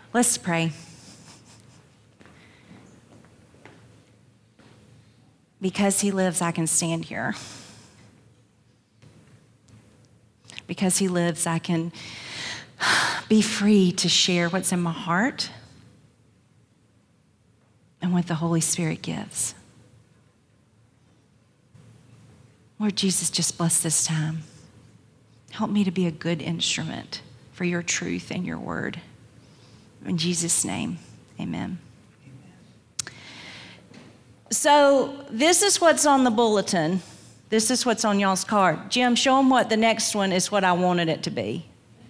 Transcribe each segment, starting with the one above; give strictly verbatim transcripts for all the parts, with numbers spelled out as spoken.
Let's pray. Because he lives, I can stand here. Because he lives, I can be free to share what's in my heart and what the Holy Spirit gives. Lord Jesus, just bless this time. Help me to be a good instrument for your truth and your word. In Jesus' name, amen. So this is what's on the bulletin. This is what's on y'all's card. Jim, show them what the next one is what I wanted it to be.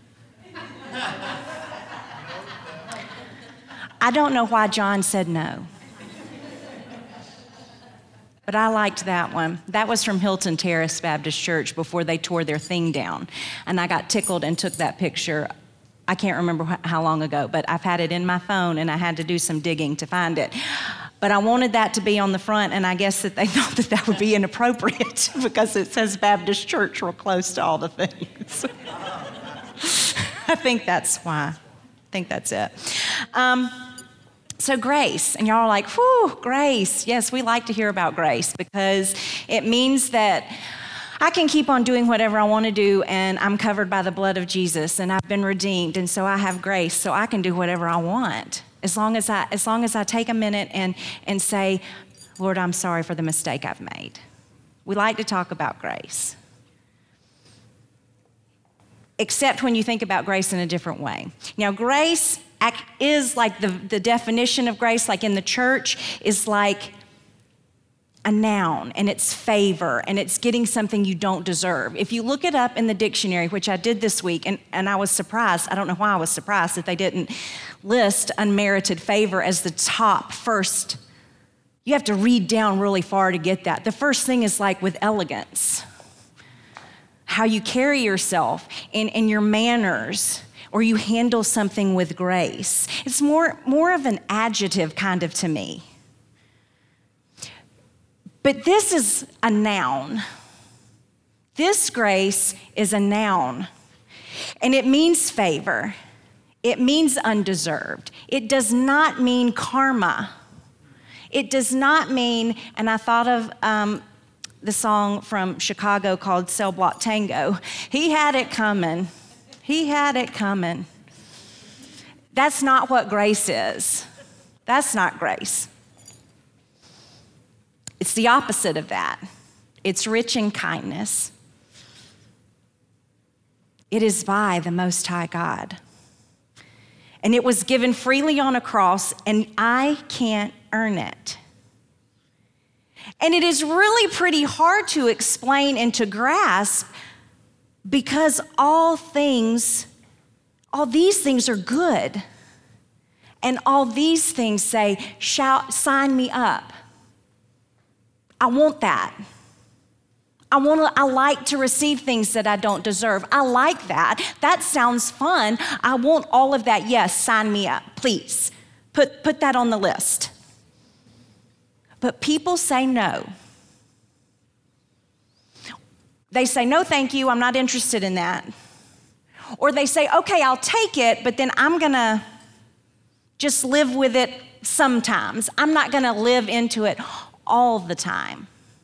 I don't know why John said no. But I liked that one. That was from Hilton Terrace Baptist Church before they tore their thing down. And I got tickled and took that picture. I can't remember wh- how long ago, but I've had it in my phone and I had to do some digging to find it. But I wanted that to be on the front, and I guess that they thought that that would be inappropriate because it says Baptist Church real close to all the things. I think that's why. I think that's it. Um, so grace, and y'all are like, whew, grace. Yes, we like to hear about grace because it means that I can keep on doing whatever I want to do, and I'm covered by the blood of Jesus, and I've been redeemed, and so I have grace, so I can do whatever I want. As long as I, as long as I take a minute and, and say, Lord, I'm sorry for the mistake I've made. We like to talk about grace. Except when you think about grace in a different way. Now, grace is like the, the definition of grace, like in the church, is like a noun, and it's favor, and it's getting something you don't deserve. If you look it up in the dictionary, which I did this week, and, and I was surprised, I don't know why I was surprised that they didn't list unmerited favor as the top first. You have to read down really far to get that. The first thing is like with elegance, how you carry yourself and, and your manners, or you handle something with grace. It's more, more of an adjective kind of to me. But this is a noun. This grace is a noun, and it means favor. It means undeserved. It does not mean karma. It does not mean, and I thought of um, the song from Chicago called Cell Block Tango. He had it coming. He had it coming. That's not what grace is. That's not grace. It's the opposite of that. It's rich in kindness. It is by the Most High God. And it was given freely on a cross, and I can't earn it. And it is really pretty hard to explain and to grasp because all things, all these things are good. And all these things say, shout, sign me up. I want that. I want to, I like to receive things that I don't deserve. I like that. That sounds fun. I want all of that. Yes, sign me up, please. Put, put that on the list. But people say no. They say, no, thank you. I'm not interested in that. Or they say, okay, I'll take it, but then I'm going to just live with it sometimes. I'm not going to live into it all the time.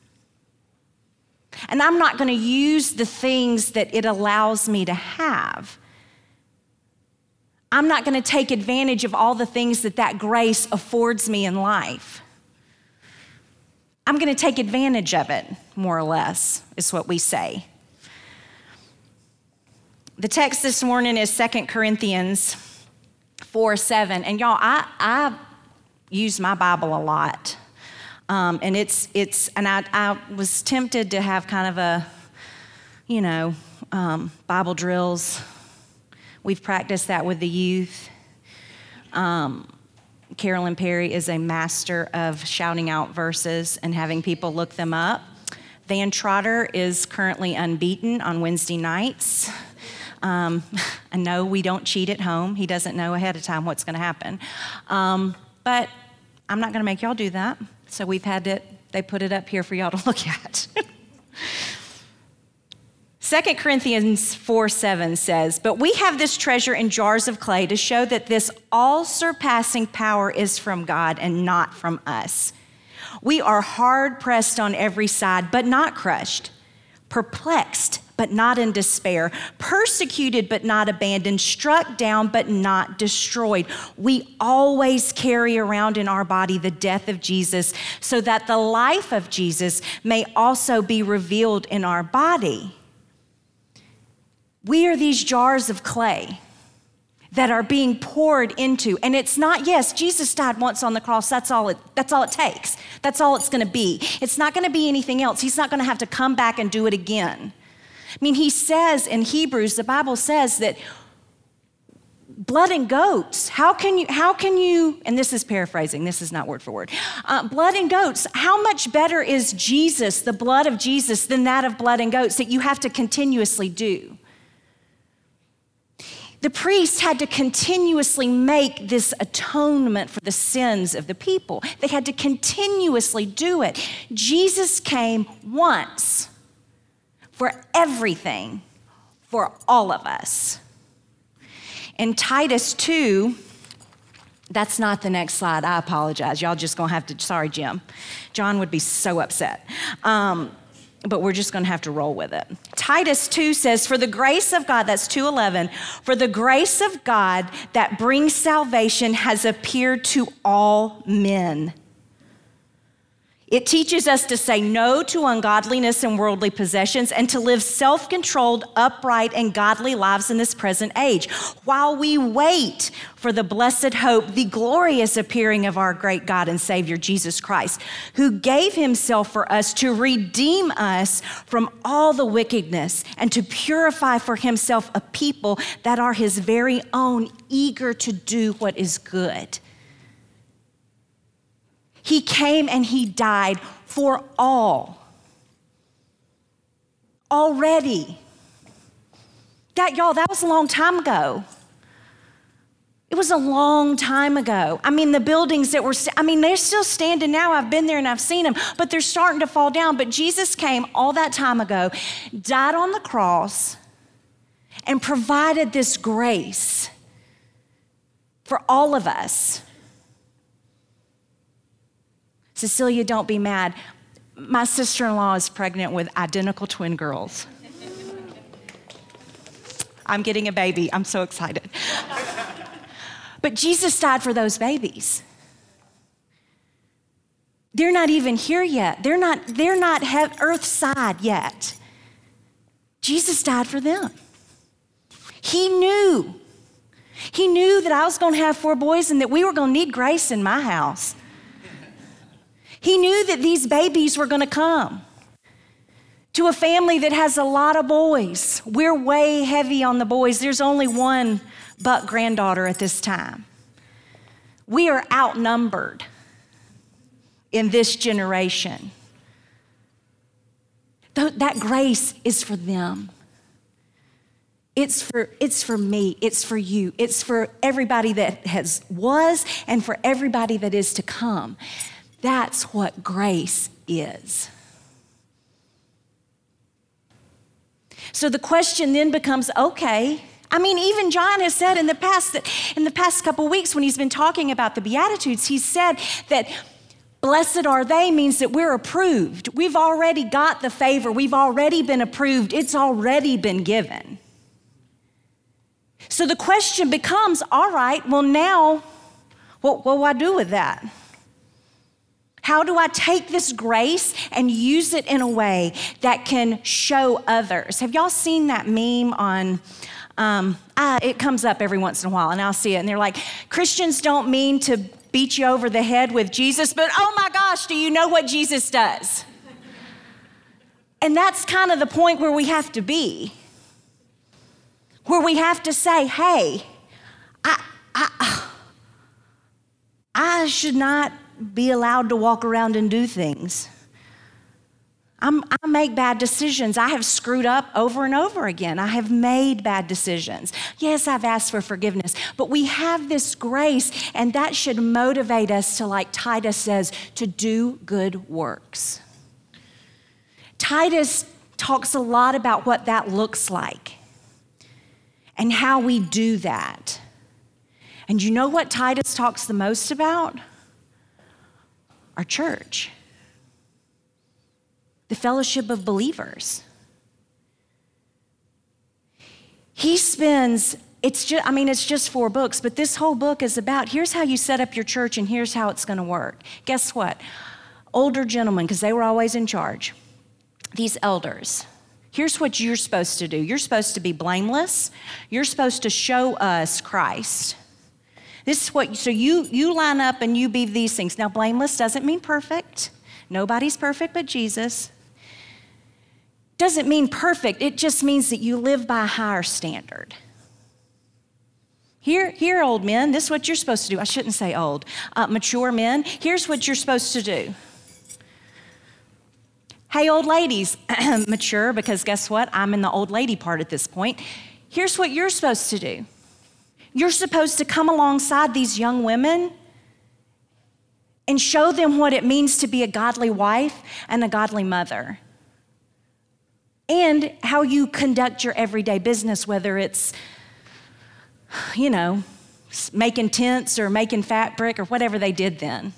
And I'm not going to use the things that it allows me to have. I'm not going to take advantage of all the things that that grace affords me in life. I'm going to take advantage of it, more or less, is what we say. The text this morning is Second Corinthians four seven. And y'all, I, I use my Bible a lot. Um, and it's, it's, and I, I was tempted to have kind of a, you know, um, Bible drills. We've practiced that with the youth. Um, Carolyn Perry is a master of shouting out verses and having people look them up. Van Trotter is currently unbeaten on Wednesday nights. Um, I know we don't cheat at home. He doesn't know ahead of time what's going to happen. Um, but I'm not going to make y'all do that. So we've had it, they put it up here for y'all to look at. Second Corinthians four seven says, but we have this treasure in jars of clay to show that this all-surpassing power is from God and not from us. We are hard-pressed on every side, but not crushed, perplexed, but not in despair, persecuted, but not abandoned, struck down, but not destroyed. We always carry around in our body the death of Jesus, so that the life of Jesus may also be revealed in our body. We are these jars of clay that are being poured into. And it's not, yes, Jesus died once on the cross. That's all it, that's all it takes. That's all it's going to be. It's not going to be anything else. He's not going to have to come back and do it again. I mean, he says in Hebrews, the Bible says that blood and goats, how can you, how can you, and this is paraphrasing, this is not word for word, uh, blood and goats, how much better is Jesus, the blood of Jesus, than that of blood and goats that you have to continuously do? The priest had to continuously make this atonement for the sins of the people. They had to continuously do it. Jesus came once for everything, for all of us. In Titus two, that's not the next slide. I apologize. Y'all just gonna have to, sorry, Jim. John would be so upset. Um, but we're just gonna have to roll with it. Titus two says, for the grace of God, that's two eleven, for the grace of God that brings salvation has appeared to all men. It teaches us to say no to ungodliness and worldly possessions and to live self-controlled, upright, and godly lives in this present age, while we wait for the blessed hope, the glorious appearing of our great God and Savior, Jesus Christ, who gave himself for us to redeem us from all the wickedness and to purify for himself a people that are his very own, eager to do what is good. He came and he died for all. Already. That, y'all, that was a long time ago. It was a long time ago. I mean, the buildings that were, I mean, they're still standing now. I've been there and I've seen them, but they're starting to fall down. But Jesus came all that time ago, died on the cross, and provided this grace for all of us. Cecilia, don't be mad. My sister-in-law is pregnant with identical twin girls. I'm getting a baby. I'm so excited. But Jesus died for those babies. They're not even here yet. They're not, they're not earthside yet. Jesus died for them. He knew. He knew that I was going to have four boys and that we were going to need grace in my house. He knew that these babies were going to come to a family that has a lot of boys. We're way heavy on the boys. There's only one but granddaughter at this time. We are outnumbered in this generation. That grace is for them. It's for, it's for me. It's for you. It's for everybody that has was and for everybody that is to come. That's what grace is. So the question then becomes, okay, I mean, even John has said in the past that in the past couple of weeks when he's been talking about the Beatitudes, he said that blessed are they means that we're approved. We've already got the favor. We've already been approved. It's already been given. So the question becomes, all right, well now, what, what do I do with that? How do I take this grace and use it in a way that can show others? Have y'all seen that meme on, um, I, it comes up every once in a while and I'll see it and they're like, Christians don't mean to beat you over the head with Jesus, but oh my gosh, do you know what Jesus does? And that's kind of the point where we have to be, where we have to say, hey, I, I, I should not be allowed to walk around and do things. I'm, I make bad decisions. I have screwed up over and over again. I have made bad decisions. Yes, I've asked for forgiveness, but we have this grace, and that should motivate us to, like Titus says, to do good works. Titus talks a lot about what that looks like and how we do that. And you know what Titus talks the most about? Our church, the fellowship of believers. He spends, it's just, I mean, it's just four books, but this whole book is about, here's how you set up your church and here's how it's gonna work. Guess what? Older gentlemen, because they were always in charge, these elders, here's what you're supposed to do. You're supposed to be blameless. You're supposed to show us Christ. This is what, so you, you line up and you be these things. Now, blameless doesn't mean perfect. Nobody's perfect but Jesus. Doesn't mean perfect. It just means that you live by a higher standard. Here, here, old men, this is what you're supposed to do. I shouldn't say old. Uh, mature men, here's what you're supposed to do. Hey, old ladies, mature, because guess what? I'm in the old lady part at this point. Here's what you're supposed to do. You're supposed to come alongside these young women and show them what it means to be a godly wife and a godly mother. And how you conduct your everyday business, whether it's, you know, making tents or making fabric or whatever they did then.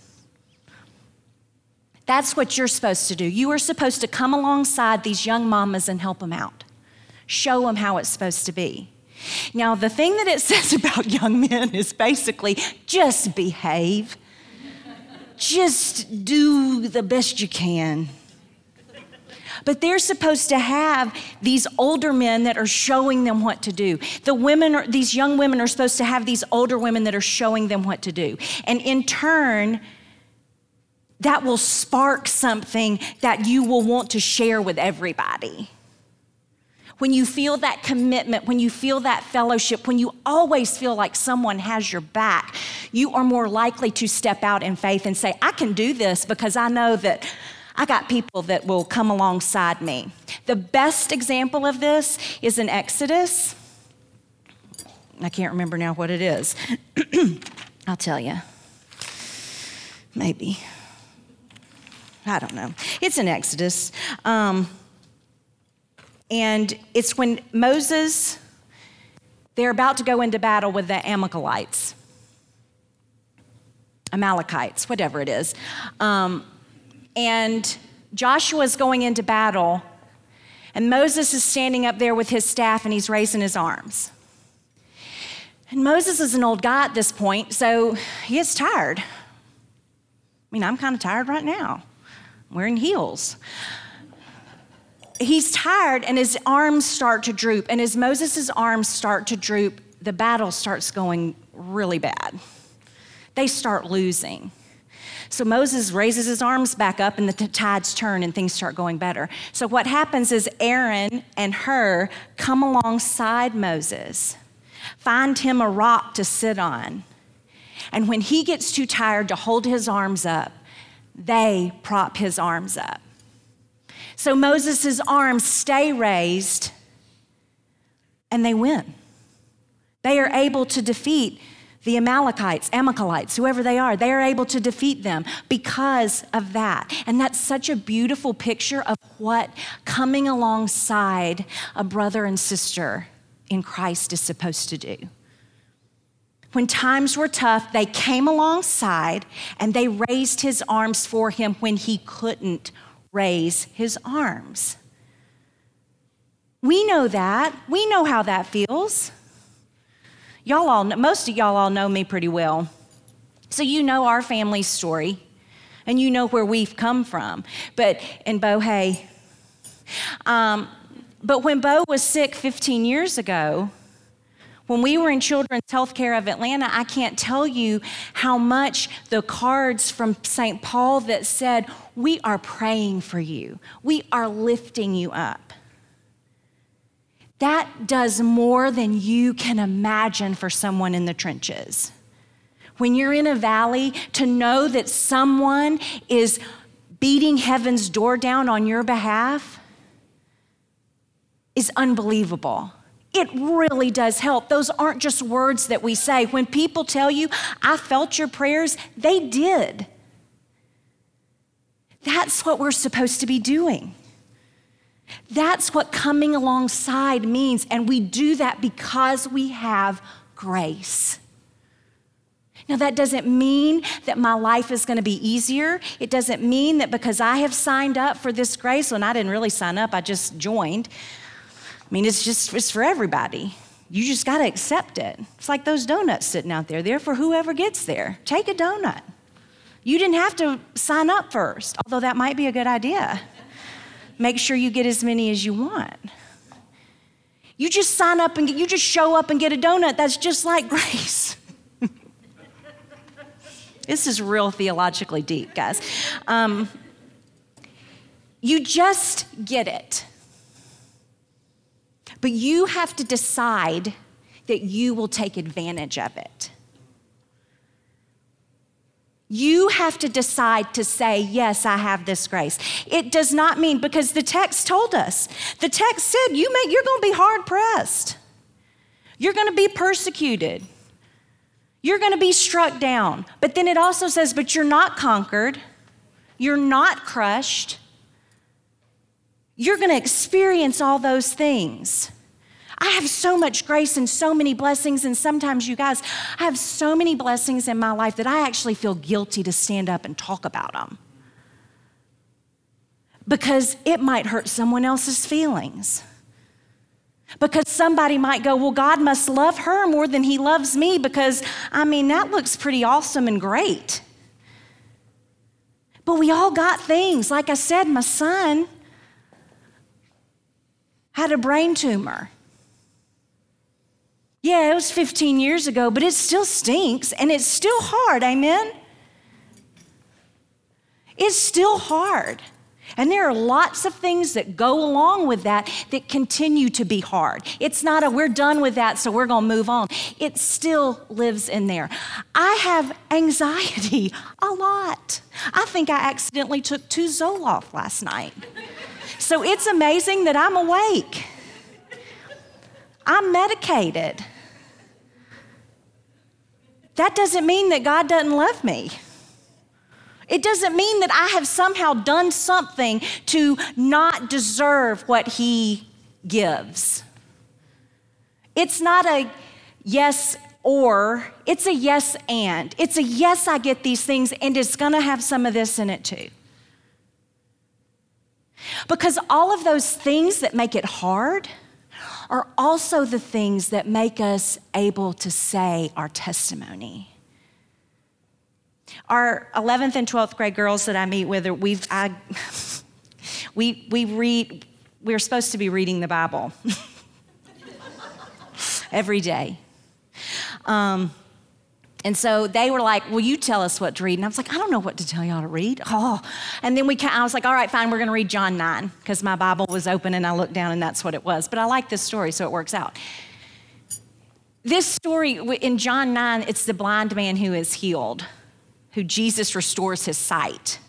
That's what you're supposed to do. You are supposed to come alongside these young mamas and help them out. Show them how it's supposed to be. Now, the thing that it says about young men is basically just behave. Just do the best you can. But they're supposed to have these older men that are showing them what to do. The women, are, these young women are supposed to have these older women that are showing them what to do. And in turn, that will spark something that you will want to share with everybody. When you feel that commitment, when you feel that fellowship, when you always feel like someone has your back, you are more likely to step out in faith and say, I can do this because I know that I got people that will come alongside me. The best example of this is in Exodus. I can't remember now what it is. I'll tell you. Maybe. I don't know. It's in Exodus. Um, and it's when Moses, they're about to go into battle with the Amalekites. Amalekites, whatever it is. Um, and Joshua's going into battle, and Moses is standing up there with his staff, and he's raising his arms. And Moses is an old guy at this point, so he gets tired. I mean, I'm kind of tired right now. I'm wearing heels. He's tired, and his arms start to droop. And as Moses' arms start to droop, the battle starts going really bad. They start losing. So Moses raises his arms back up, and the t- tides turn, and things start going better. So what happens is Aaron and Hur come alongside Moses, find him a rock to sit on. And when he gets too tired to hold his arms up, they prop his arms up. So Moses' arms stay raised, and they win. They are able to defeat the Amalekites, Amalekites, whoever they are. They are able to defeat them because of that. And that's such a beautiful picture of what coming alongside a brother and sister in Christ is supposed to do. When times were tough, they came alongside and they raised his arms for him when he couldn't raise his arms. We know that. We know how that feels. Y'all all, most of y'all all know me pretty well. So you know our family story and you know where we've come from. But, and Bo, hey, um, but when Bo was sick fifteen years ago, when we were in Children's Healthcare of Atlanta, I can't tell you how much the cards from Saint Paul that said, we are praying for you. We are lifting you up. That does more than you can imagine for someone in the trenches. When you're in a valley, to know that someone is beating heaven's door down on your behalf is unbelievable. It really does help. Those aren't just words that we say. When people tell you, I felt your prayers, they did. That's what we're supposed to be doing. That's what coming alongside means, and we do that because we have grace. Now, that doesn't mean that my life is going to be easier. It doesn't mean that because I have signed up for this grace, and I didn't really sign up, I just joined. I mean, it's just, it's for everybody. You just got to accept it. It's like those donuts sitting out there. They're for whoever gets there. Take a donut. You didn't have to sign up first, although that might be a good idea. Make sure you get as many as you want. You just sign up and get, you just show up and get a donut. That's just like grace. This is real theologically deep, guys. Um, you just get it. But you have to decide that you will take advantage of it. You have to decide to say, yes, I have this grace. It does not mean, because the text told us, the text said you may, you're going to be hard pressed. You're going to be persecuted. You're going to be struck down. But then it also says, but you're not conquered. You're not crushed. You're going to experience all those things. I have so much grace and so many blessings, and sometimes, you guys, I have so many blessings in my life that I actually feel guilty to stand up and talk about them because it might hurt someone else's feelings. Because somebody might go, well, God must love her more than he loves me because, I mean, that looks pretty awesome and great. But we all got things. Like I said, my son had a brain tumor. Yeah, it was fifteen years ago, but it still stinks and it's still hard, amen? It's still hard. And there are lots of things that go along with that that continue to be hard. It's not a we're done with that, so we're going to move on. It still lives in there. I have anxiety a lot. I think I accidentally took two Zoloft last night. So it's amazing that I'm awake. I'm medicated. That doesn't mean that God doesn't love me. It doesn't mean that I have somehow done something to not deserve what he gives. It's not a yes or, it's a yes and. It's a yes, I get these things, and it's gonna have some of this in it too. Because all of those things that make it hard are also the things that make us able to say our testimony. Our eleventh and twelfth grade girls that I meet with, we've, I, we, we read, we're supposed to be reading the Bible every day. Um, and so they were like, will you tell us what to read? And I was like, I don't know what to tell y'all to read. Oh, and then we, I was like, all right, fine, we're gonna read John nine, because my Bible was open and I looked down and that's what it was. But I like this story, so it works out. This story in John nine, it's the blind man who is healed, who Jesus restores his sight.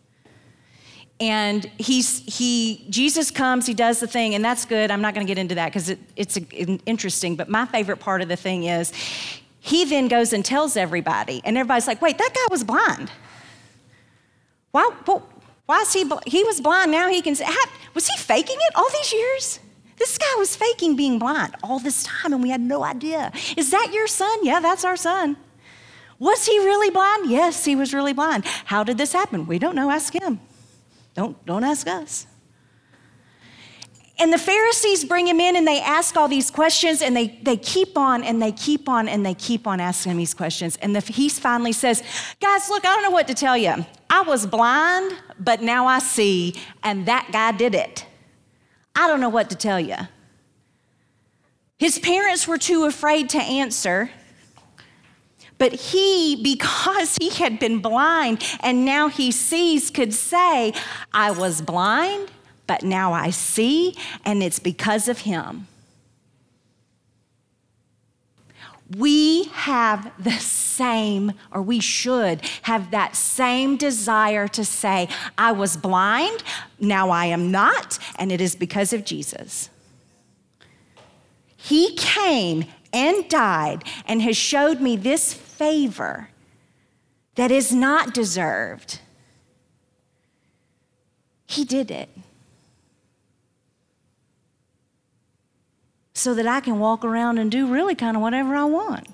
And he's, he, Jesus comes, he does the thing, and that's good. I'm not gonna get into that because it, it's a, interesting, but my favorite part of the thing is, he then goes and tells everybody, and everybody's like, wait, that guy was blind. Why, well, why is he, he was blind, now he can, how, was he faking it all these years? This guy was faking being blind all this time, and we had no idea. Is that your son? Yeah, that's our son. Was he really blind? Yes, he was really blind. How did this happen? We don't know, ask him. Don't, don't ask us. And the Pharisees bring him in and they ask all these questions, and they, they keep on and they keep on and they keep on asking him these questions. And the, he finally says, guys, look, I don't know what to tell you. I was blind, but now I see, and that guy did it. I don't know what to tell you. His parents were too afraid to answer. But he, because he had been blind and now he sees, could say, I was blind, but now I see, and it's because of him. We have the same, or we should have that same desire to say, I was blind, now I am not, and it is because of Jesus. He came and died and has showed me this favor that is not deserved. He did it. so that I can walk around and do really kind of whatever I want.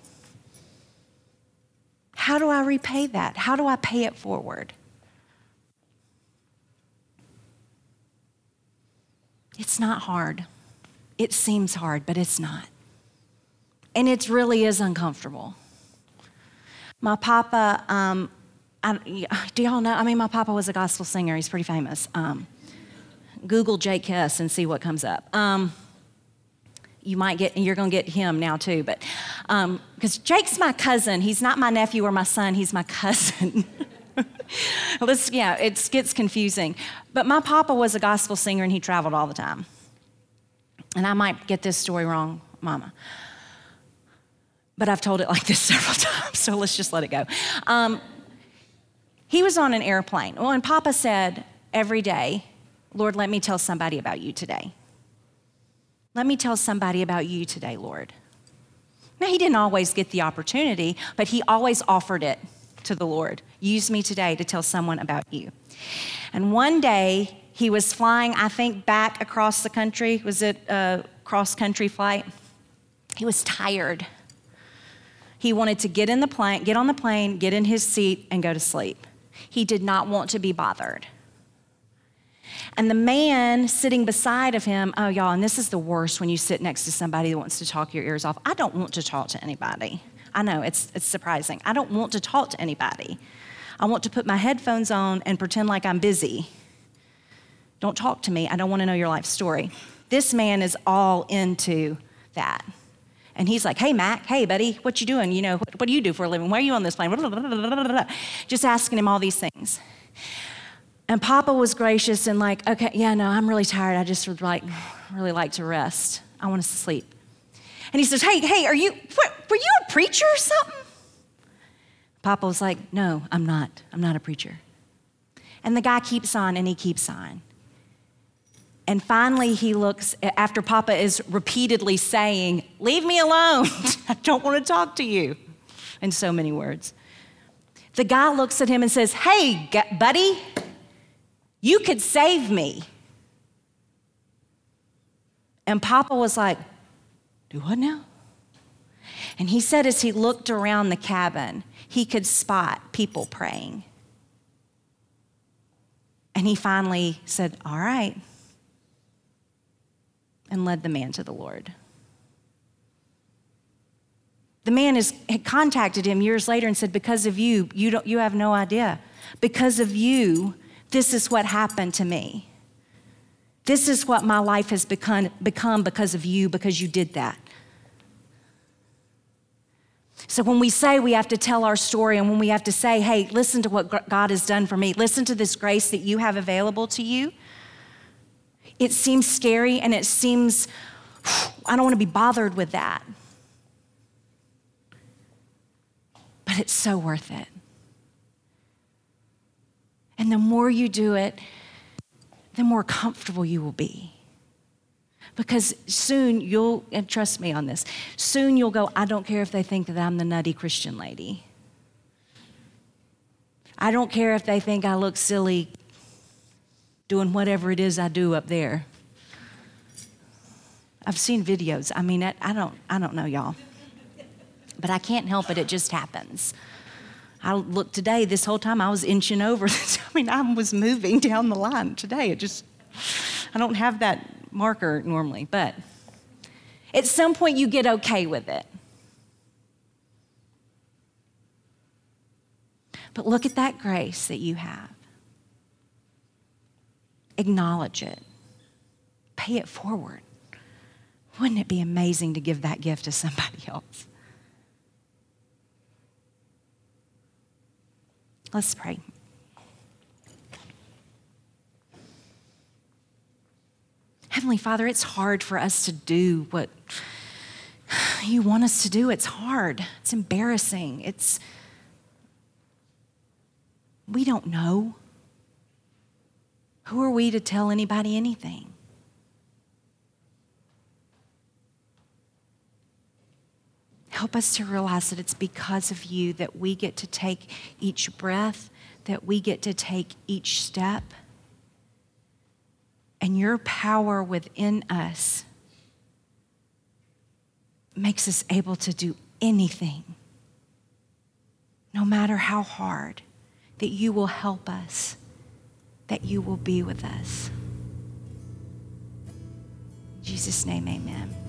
How do I repay that? How do I pay it forward? It's not hard. It seems hard, but it's not. And it really is uncomfortable. My papa, um, I, do y'all know? I mean, my papa was a gospel singer. He's pretty famous. Um, Google Jake Hess and see what comes up. Um, you might get, you're going to get him now too, but because um, Jake's my cousin. He's not my nephew or my son. He's my cousin. Let's, yeah, it gets confusing. But my papa was a gospel singer and he traveled all the time. And I might get this story wrong, Mama. But I've told it like this several times, so let's just let it go. Um, he was on an airplane. Well, and Papa said every day, Lord, let me tell somebody about you today. Let me tell somebody about you today, Lord. Now, he didn't always get the opportunity, but he always offered it to the Lord. Use me today to tell someone about you. And one day, he was flying, I think, back across the country. Was it a cross-country flight? He was tired. He wanted to get in the plane, get on the plane, get in his seat, and go to sleep. He did not want to be bothered. And the man sitting beside of him, oh, y'all, and this is the worst when you sit next to somebody that wants to talk your ears off. I don't want to talk to anybody. I know, it's, it's surprising. I don't want to talk to anybody. I want to put my headphones on and pretend like I'm busy. Don't talk to me. I don't want to know your life story. This man is all into that. And he's like, hey, Mac, hey, buddy, what you doing? You know, what, what do you do for a living? Why are you on this plane? Just asking him all these things. And Papa was gracious and like, okay, yeah, no, I'm really tired. I just would like, really like to rest. I want to sleep. And he says, hey, hey, are you, what, were you a preacher or something? Papa was like, no, I'm not. I'm not a preacher. And the guy keeps on and he keeps on. And finally he looks, after Papa is repeatedly saying, leave me alone. I don't want to talk to you. In so many words. The guy looks at him and says, hey, buddy, you could save me. And Papa was like, do what now? And he said as he looked around the cabin, he could spot people praying. And he finally said, all right, and led the man to the Lord. The man is, had contacted him years later and said, because of you, you, don't, you have no idea. Because of you, this is what happened to me. This is what my life has become, become because of you, because you did that. So when we say we have to tell our story and when we have to say, hey, listen to what God has done for me, listen to this grace that you have available to you, it seems scary and it seems, I don't want to be bothered with that. But it's so worth it. And the more you do it, the more comfortable you will be. Because soon you'll, and trust me on this, soon you'll go, I don't care if they think that I'm the nutty Christian lady. I don't care if they think I look silly doing whatever it is I do up there. I've seen videos. I mean, I, I don't, I don't know, y'all. But I can't help it. It just happens. I looked today, this whole time I was inching over. I mean, I was moving down the line today. It just, I don't have that marker normally, but at some point you get okay with it. But look at that grace that you have. Acknowledge it. Pay it forward. Wouldn't it be amazing to give that gift to somebody else? Let's pray. Heavenly Father, it's hard for us to do what you want us to do. It's hard. It's embarrassing. It's, we don't know. Who are we to tell anybody anything? Help us to realize that it's because of you that we get to take each breath, that we get to take each step. And your power within us makes us able to do anything, no matter how hard, that you will help us, that you will be with us. In Jesus' name, amen.